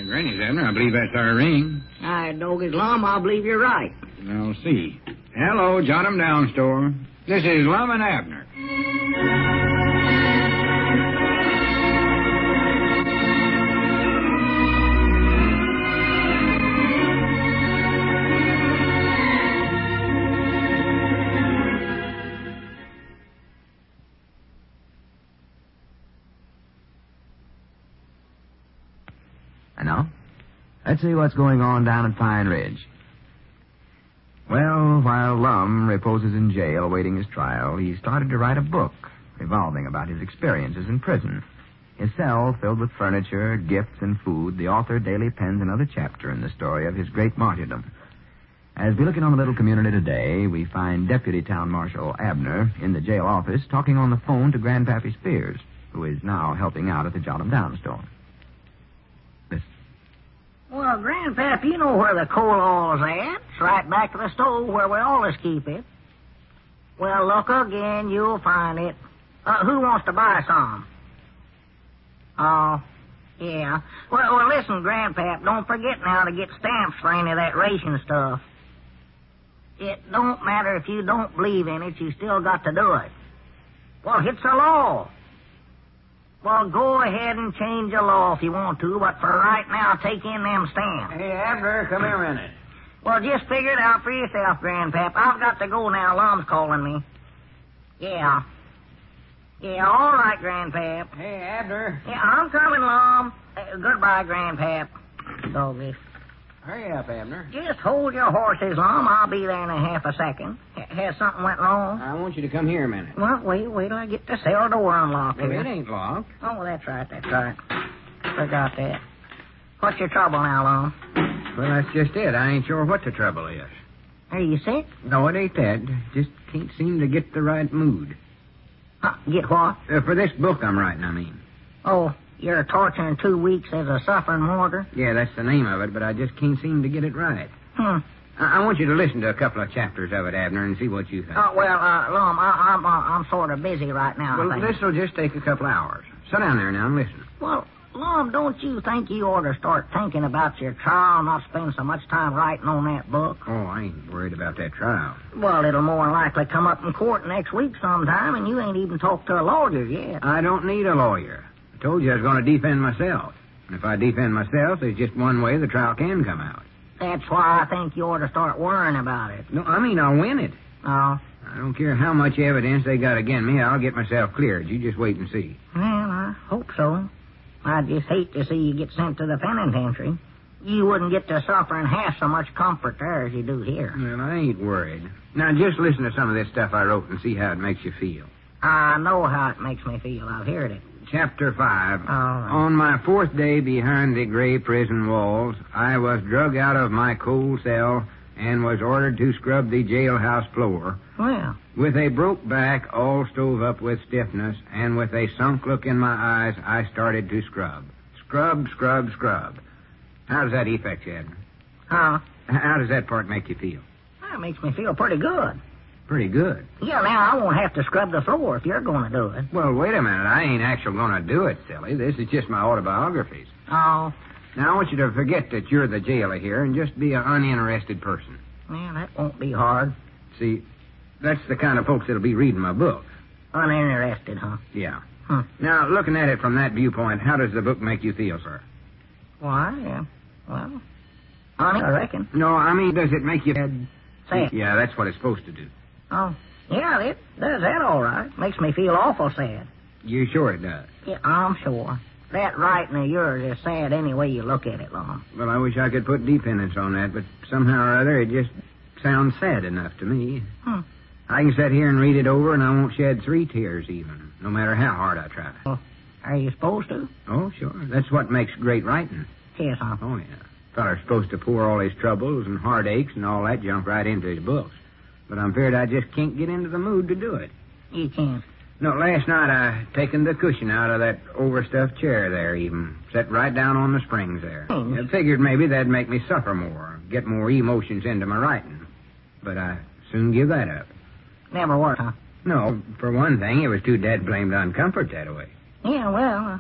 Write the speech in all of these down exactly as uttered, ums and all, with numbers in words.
Granny's, Abner. I believe that's our ring. I dog his Lum, I believe you're right. I'll see. Hello, Jot 'em Down store. This is Lum and Abner. And now, let's see what's going on down at Pine Ridge. Well, while Lum reposes in jail awaiting his trial, he started to write a book revolving about his experiences in prison. His cell filled with furniture, gifts, and food, the author daily pens another chapter in the story of his great martyrdom. As we look in on the little community today, we find Deputy Town Marshal Abner in the jail office talking on the phone to Grandpappy Spears, who is now helping out at the Jot 'em Down store. Listen. Well, Grandpap, you know where the coal oil's at. It's right back of the stove where we always keep it. Well, look again, you'll find it. Uh, who wants to buy some? Oh, yeah. Well, well, listen, Grandpap, don't forget now to get stamps for any of that ration stuff. It don't matter if you don't believe in it, you still got to do it. Well, it's a law. Well, go ahead and change the law if you want to, but for right now, take in them stamps. Hey, Abner, come here a minute. Well, just figure it out for yourself, Grandpap. I've got to go now. Lum's calling me. Yeah. Yeah, all right, Grandpap. Hey, Abner. Yeah, I'm coming, Lum. Uh, goodbye, Grandpap. Doggy. Hurry up, Abner. Just hold your horses, Lum. I'll be there in a half a second. H- has something went wrong? I want you to come here a minute. Well, wait, wait till I get the cell door unlocked Well, here. it ain't locked. Oh, that's right, that's right. Forgot that. What's your trouble now, Lum? Well, that's just it. I ain't sure what the trouble is. Are you sick? No, it ain't that. Just can't seem to get the right mood. Uh, get what? Uh, for this book I'm writing, I mean. Oh, you're torturing two weeks as a suffering martyr? Yeah, that's the name of it, but I just can't seem to get it right. Hmm. I, I want you to listen to a couple of chapters of it, Abner, and see what you think. Oh, well, uh, Lum, I, I'm uh, I'm sort of busy right now, well, I think. this'll just take a couple hours. Sit down there now and listen. Well, Lum, don't you think you ought to start thinking about your trial and not spend so much time writing on that book? Oh, I ain't worried about that trial. Well, it'll more than likely come up in court next week sometime, and you ain't even talked to a lawyer yet. I don't need a lawyer. I told you I was going to defend myself. And if I defend myself, there's just one way the trial can come out. That's why I think you ought to start worrying about it. No, I mean I'll win it. Oh? I don't care how much evidence they got against me, I'll get myself cleared. You just wait and see. Well, I hope so. I'd just hate to see you get sent to the penitentiary. You wouldn't get to suffer in half so much comfort there as you do here. Well, I ain't worried. Now, just listen to some of this stuff I wrote and see how it makes you feel. I know how it makes me feel. I've heard it. Chapter five. All right. On my fourth day behind the gray prison walls, I was drug out of my cold cell and was ordered to scrub the jailhouse floor. Well. With a broke back, all stove up with stiffness, and with a sunk look in my eyes, I started to scrub. Scrub, scrub, scrub. How does that affect you, Edmund? Huh? How does that part make you feel? That makes me feel pretty good. Pretty good. Yeah, now I won't have to scrub the floor if you're going to do it. Well, wait a minute. I ain't actually going to do it, silly. This is just my autobiographies. Oh. Now, I want you to forget that you're the jailer here and just be an uninterested person. Well, that won't be hard. See, that's the kind of folks that'll be reading my book. Uninterested, huh? Yeah. Hmm. Now, looking at it from that viewpoint, how does the book make you feel, sir? Why, yeah. Well, honey, I reckon. No, I mean, does it make you... Sad? Sad? Yeah, that's what it's supposed to do. Oh, yeah, it does that all right. Makes me feel awful sad. You sure it does? Yeah, I'm sure. That writing of yours is sad any way you look at it, Lum. Well, I wish I could put dependence on that, but somehow or other it just sounds sad enough to me. Hmm. I can sit here and read it over, and I won't shed three tears even, no matter how hard I try. Well, are you supposed to? Oh, sure. That's what makes great writing. Yes, huh? Oh, yeah. A feller's supposed to pour all his troubles and heartaches and all that junk right into his books. But I'm afraid I just can't get into the mood to do it. You can't. No, last night I taken the cushion out of that overstuffed chair there even. Set right down on the springs there. Hmm. I figured maybe that'd make me suffer more, get more emotions into my writing. But I soon give that up. Never worked, huh? No, for one thing, it was too dead blamed uncomfort that way. Yeah, well, uh,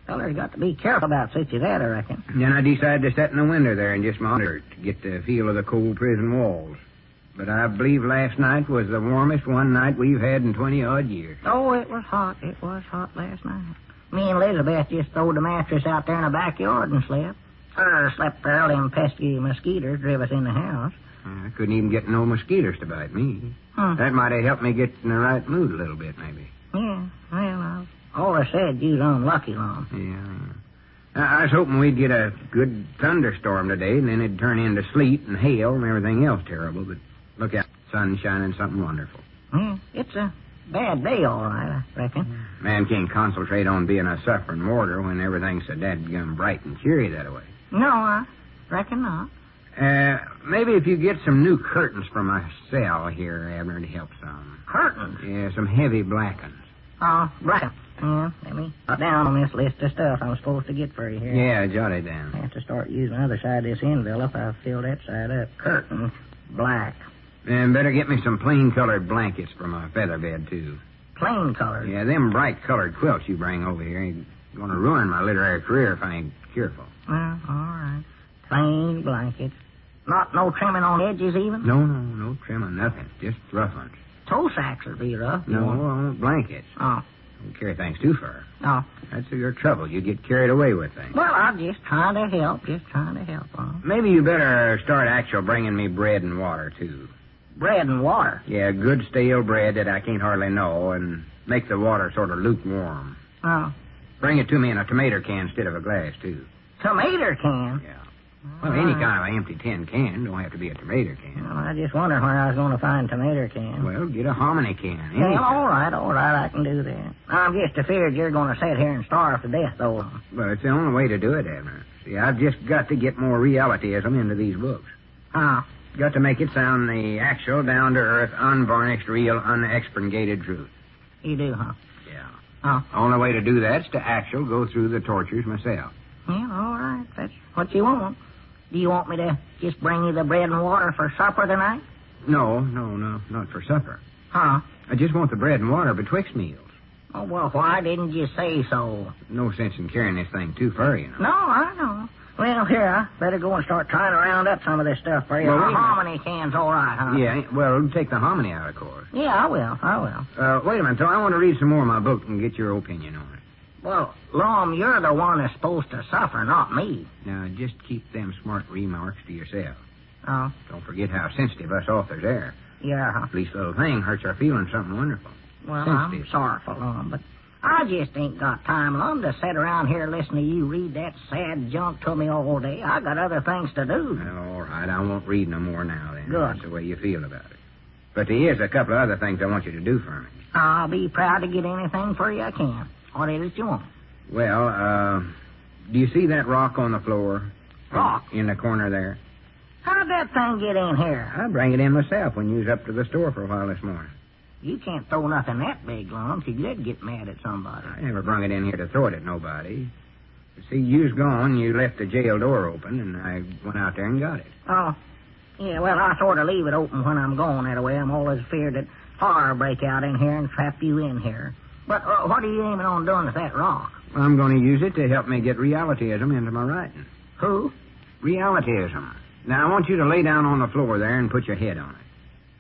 Feller's got to be careful about such as that, I reckon. Then I decided to sit in the window there and just monitor to get the feel of the cold prison walls. But I believe last night was the warmest one night we've had in twenty-odd years. Oh, it was hot. It was hot last night. Me and Elizabeth just throwed the mattress out there in the backyard and slept. Her slept there. Them pesky mosquitoes driv us in the house. I couldn't even get no mosquitoes to bite me. Hmm. That might have helped me get in the right mood a little bit, maybe. Yeah, well, I always said you was unlucky, Lum. Yeah, yeah. I I was hoping we'd get a good thunderstorm today, and then it'd turn into sleet and hail and everything else terrible. But look out, sun shining, something wonderful. Yeah, it's a bad day, all right, I reckon. Man can't concentrate on being a suffering warder when everything's so dadgum bright and cheery that way. No, I reckon not. Uh, maybe if you get some new curtains for my cell here, Abner, it'd help some. Curtains? Yeah, some heavy blackens. Oh, black. Yeah, let me put down on this list of stuff I'm supposed to get for you here. Yeah, jot it down. I have to start using the other side of this envelope. I've filled that side up. Curtains, black. And better get me some plain-colored blankets for my feather bed, too. Plain colored? Yeah, them bright-colored quilts you bring over here ain't going to ruin my literary career if I ain't careful. Well, all right. Plain blankets. Not no trimming on edges, even? No, no, no trimming, nothing. Just rough ones. Toe sacks would be rough. No, I want blankets. Oh. Don't carry things too far. No. That's your trouble. You get carried away with things. Well, I'm just trying to help. Just trying to help, huh? Maybe you better start actual bringing me bread and water, too. Bread and water? Yeah, good stale bread that I can't hardly know, and make the water sort of lukewarm. Oh. Bring it to me in a tomato can instead of a glass, too. Tomato can? Yeah. Well, any kind of an empty tin can. Don't have to be a tomato can. Well, I just wondered where I was going to find tomato can. Well, get a hominy can. Any Well, kind. all right, all right, I can do that. I'm just afraid you're going to sit here and starve to death, though. Well, it's the only way to do it, Abner. See, I've just got to get more realityism into these books. Huh? Got to make it sound the actual, down-to-earth, unvarnished, real, unexpurgated truth. You do, huh? Yeah. Oh. Only way to do that's to actual go through the tortures myself. Yeah, all right. That's what you want. Do you want me to just bring you the bread and water for supper tonight? No, no, no, not for supper. Huh? I just want the bread and water betwixt meals. Oh, well, why didn't you say so? No sense in carrying this thing too far, you know. No, I know. Well, here, I better go and start trying to round up some of this stuff for you. Well, the wait a minute. hominy can's all right, huh? Yeah, well, take the hominy out, of course. Yeah, I will. I will. Uh, wait a minute, Tom. I want to read some more of my book and get your opinion on it. Well, Lum, you're the one that's supposed to suffer, not me. Now, just keep them smart remarks to yourself. Oh? Don't forget how sensitive us authors are. Yeah, huh? Least little thing hurts our feelings something wonderful. Well, Sensitive. I'm sorry for Lum, but I just ain't got time, Lum, to sit around here listening to you read that sad junk to me all day. I got other things to do. Well, all right, I won't read no more now, then. Good. That's the way you feel about it. But there is a couple of other things I want you to do for me. I'll be proud to get anything for you I can. What is it you want? Well, uh, do you see that rock on the floor? Rock? In the corner there? How'd that thing get in here? I bring it in myself when you was up to the store for a while this morning. You can't throw nothing that big, Lum, so you'd get mad at somebody. I never brung it in here to throw it at nobody. You see, you was gone, you left the jail door open, and I went out there and got it. Oh, yeah, well, I sort of leave it open when I'm gone that way. I'm always feared that fire will break out in here and trap you in here. But uh, what are you aiming on doing with that rock? I'm going to use it to help me get realityism into my writing. Who? Realityism. Now, I want you to lay down on the floor there and put your head on it.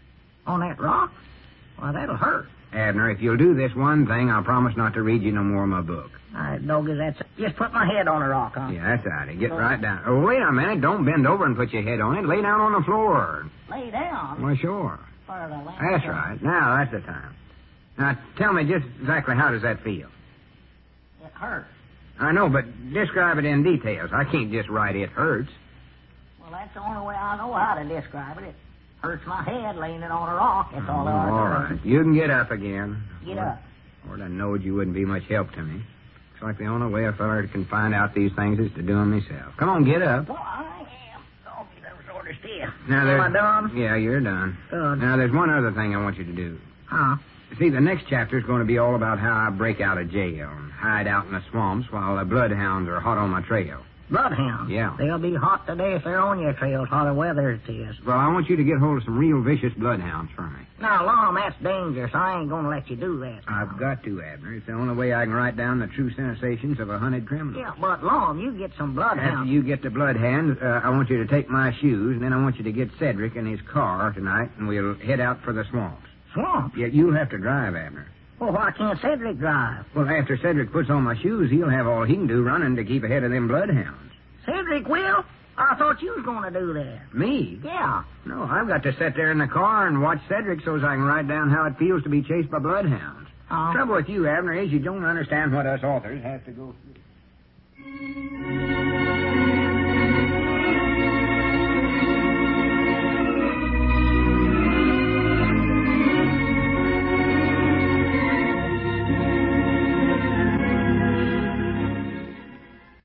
On that rock? Well, that'll hurt. Abner, if you'll do this one thing, I'll promise not to read you no more of my book. All right, doggy, that's it. Just put my head on the rock, huh? Yeah, that's right. Get right down. Oh, wait a minute. Don't bend over and put your head on it. Lay down on the floor. Lay down? Well, sure. For the lamp. That's right. Now, that's the time. Now, tell me just exactly how does that feel? It hurts. I know, but describe it in details. I can't just write it hurts. Well, that's the only way I know how to describe it. It hurts my head laying it on a rock. That's all Oh, there is to all it. right. You can get up again. Get Lord, up. Lord, I knowed you wouldn't be much help to me. Looks like the only way a feller can find out these things is to do them himself. Come on, get up. Well, I am. Doggy, that was sort of stiff. Now, Am there's- I done? Yeah, you're done. Good. Now, there's one other thing I want you to do. Huh? See, the next chapter is going to be all about how I break out of jail and hide out in the swamps while the bloodhounds are hot on my trail. Bloodhounds? Yeah. They'll be hot today if they're on your trail, hotter weather it is. Well, I want you to get hold of some real vicious bloodhounds for me. Now, Lom, that's dangerous. I ain't going to let you do that. I've got to, Abner. It's the only way I can write down the true sensations of a hunted criminal. Yeah, but, Lom, you get some bloodhounds. After you get the bloodhounds, uh, I want you to take my shoes, and then I want you to get Cedric in his car tonight, and we'll head out for the swamps. Swamp? Yeah, you'll have to drive, Abner. Well, why can't Cedric drive? Well, after Cedric puts on my shoes, he'll have all he can do running to keep ahead of them bloodhounds. Cedric will? I thought you was going to do that. Me? Yeah. No, I've got to sit there in the car and watch Cedric so as I can write down how it feels to be chased by bloodhounds. Oh. Trouble with you, Abner, is you don't understand what us authors have to go through.